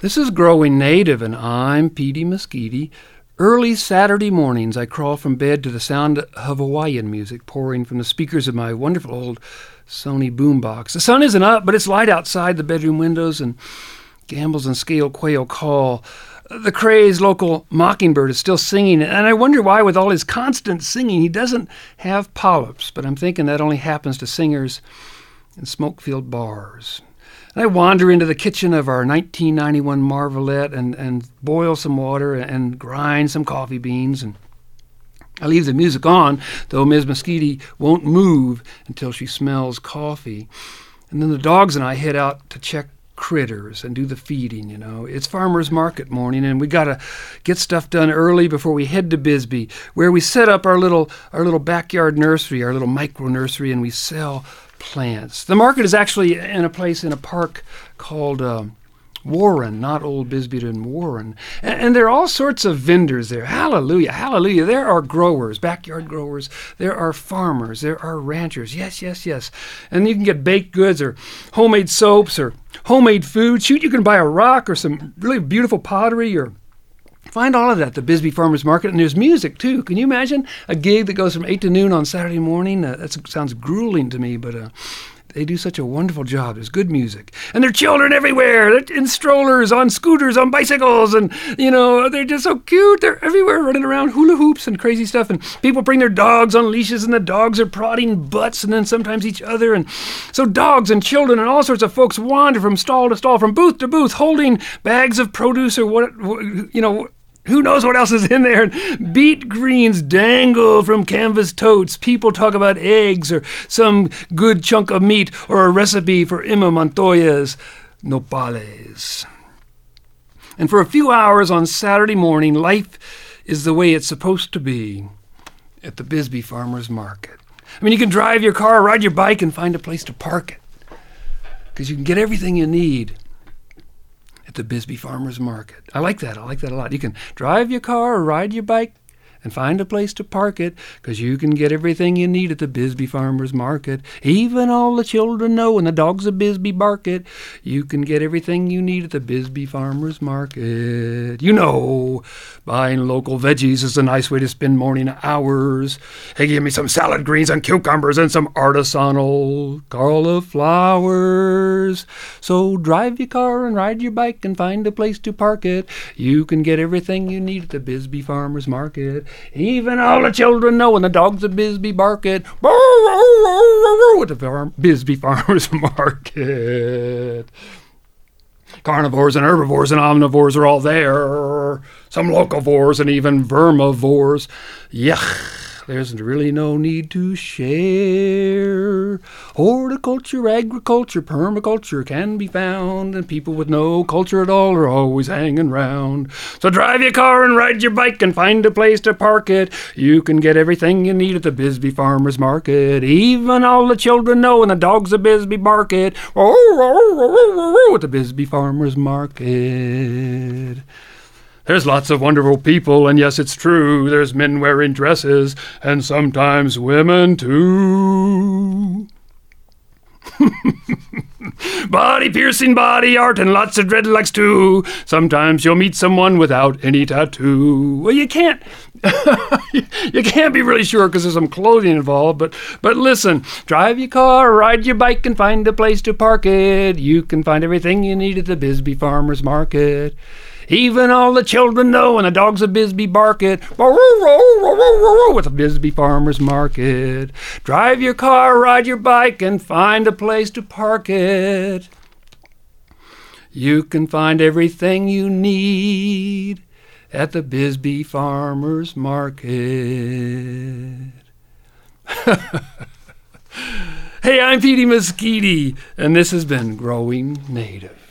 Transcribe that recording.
This is Growing Native, and I'm Petey Mesquite. Early Saturday mornings, I crawl from bed to the sound of Hawaiian music pouring from the speakers of my wonderful old Sony boombox. The sun isn't up, but it's light outside the bedroom windows, and gambles and scale quail call. The crazed local mockingbird is still singing, and I wonder why, with all his constant singing, he doesn't have polyps. But I'm thinking that only happens to singers in smoke-filled bars. And I wander into the kitchen of our 1991 Marvelette and boil some water and grind some coffee beans. And I leave the music on, though Ms. Mesquite won't move until she smells coffee. And then the dogs and I head out to check critters and do the feeding, you know. It's farmer's market morning, and we got to get stuff done early before we head to Bisbee, where we set up our little backyard nursery, our little micro nursery, and we sell plants. The market is actually in a park called Warren, not Old Bisbee, but in Warren. And there are all sorts of vendors there. Hallelujah, hallelujah. There are growers, backyard growers. There are farmers. There are ranchers. Yes, yes, yes. And you can get baked goods or homemade soaps or homemade food. Shoot, you can buy a rock or some really beautiful pottery or find all of that at the Bisbee Farmers Market. And there's music, too. Can you imagine a gig that goes from 8 to noon on Saturday morning? That sounds grueling to me, but they do such a wonderful job. There's good music. And there are children everywhere, in strollers, on scooters, on bicycles. And, you know, they're just so cute. They're everywhere running around, hula hoops and crazy stuff. And people bring their dogs on leashes, and the dogs are prodding butts and then sometimes each other. And so dogs and children and all sorts of folks wander from stall to stall, from booth to booth, holding bags of produce or who knows what else is in there? And beet greens dangle from canvas totes. People talk about eggs or some good chunk of meat or a recipe for Emma Montoya's nopales. And for a few hours on Saturday morning, life is the way it's supposed to be at the Bisbee Farmers Market. I mean, you can drive your car, ride your bike, and find a place to park it, because you can get everything you need at the Bisbee Farmers Market. I like that a lot. You can drive your car or ride your bike and find a place to park it, because you can get everything you need at the Bisbee Farmers Market. Even all the children know when the dogs of Bisbee bark it. You can get everything you need at the Bisbee Farmers Market. You know, buying local veggies is a nice way to spend morning hours. Hey, give me some salad greens and cucumbers and some artisanal cauliflowers. So drive your car and ride your bike and find a place to park it. You can get everything you need at the Bisbee Farmers Market. Even all the children know when the dogs of Bisbee bark it. At the Bisbee Farmers Market. Carnivores and herbivores and omnivores are all there. Some locavores and even vermivores. Yuck. There's really no need to share. Horticulture, agriculture, permaculture can be found, and people with no culture at all are always hanging round. So drive your car and ride your bike and find a place to park it. You can get everything you need at the Bisbee Farmers Market. Even all the children know when the dogs of Bisbee bark it. At the Bisbee Farmers Market. There's lots of wonderful people, and yes, it's true, there's men wearing dresses, and sometimes women too. Body-piercing body art and lots of dreadlocks too. Sometimes you'll meet someone without any tattoo. Well, you can't be really sure because there's some clothing involved, but listen, drive your car, ride your bike, and find a place to park it. You can find everything you need at the Bisbee Farmers Market. Even all the children know when the dogs of Bisbee bark it. At the Bisbee Farmers Market. Drive your car, ride your bike, and find a place to park it. You can find everything you need at the Bisbee Farmers Market. Hey, I'm Petey Mesquite, and this has been Growing Native.